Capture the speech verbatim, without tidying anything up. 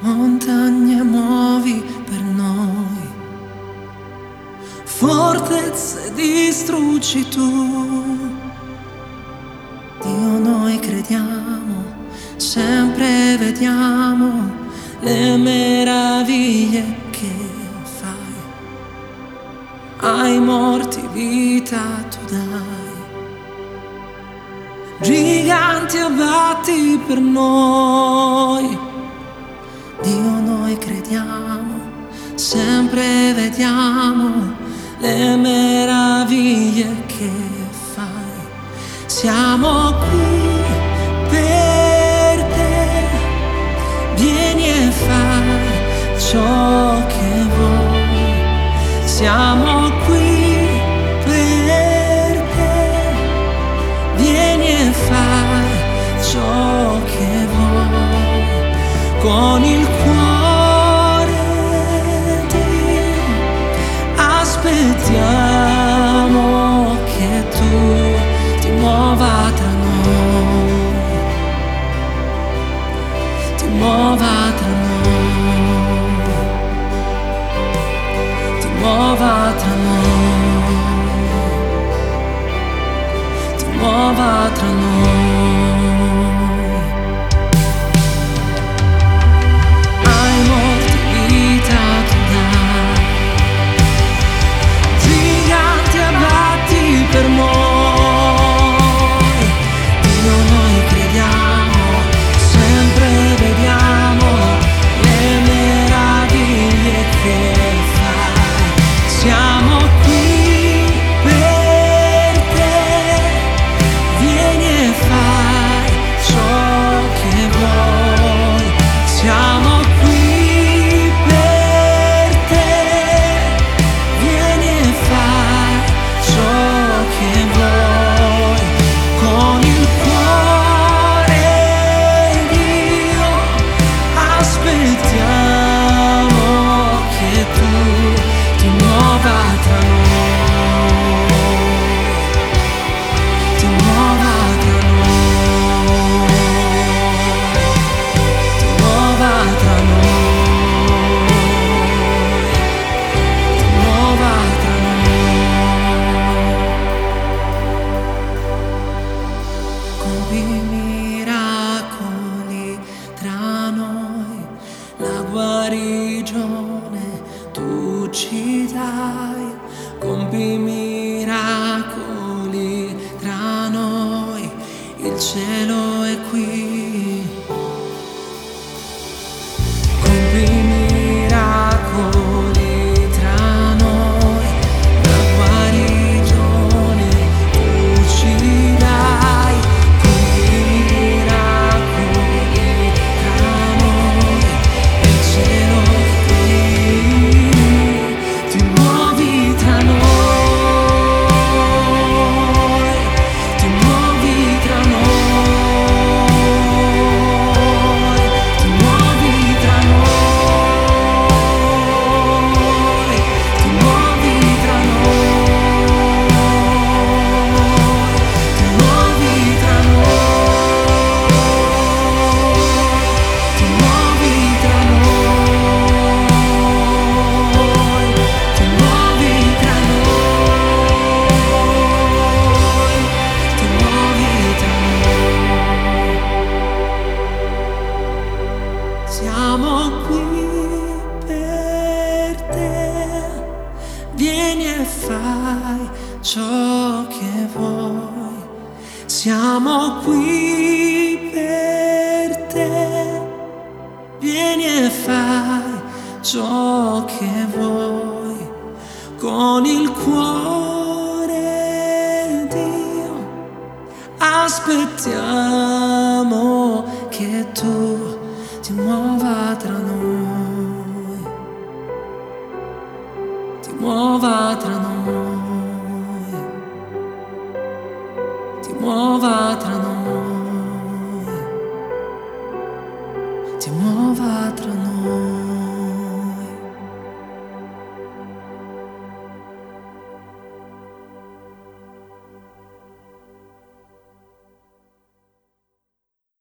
montagne muovi per noi, fortezze distruggi tu. Dio, noi crediamo, sempre vediamo le meraviglie che fai. Ai morti vita tu dai, giganti abbatti per noi. Dio, noi crediamo, sempre vediamo le meraviglie che fai. Siamo qui per te, vieni e fai ciò che vuoi. Siamo qui per te, vieni e fai ciò che vuoi. Con il cuore Dio aspettiamo che tu ti muova tra noi, ti muova tra noi, ti muova tra noi, ti muova tra noi. Per noi, Dio, noi crediamo, sempre vediamo le meraviglie che fai. Siamo qui per te, vieni e fai ciò che vuoi. Siamo qui per te, vieni e fai ciò che vuoi. Con il cuore Dio aspettiamo che tu ti muova tra noi, ti muova tra noi, ti muova tra noi, ti muova tra noi. Compi miracoli tra noi, la guarigione tu ci dai. Compi miracoli tra noi, il cielo è qui. Compi miracoli tra noi, la guarigione tu ci dai. Siamo qui per te, vieni e fai ciò che vuoi. Siamo qui per te, vieni e fai ciò che vuoi. Con il cuore Dio aspettiamo che tu ti muova tra noi, ti muova tra noi.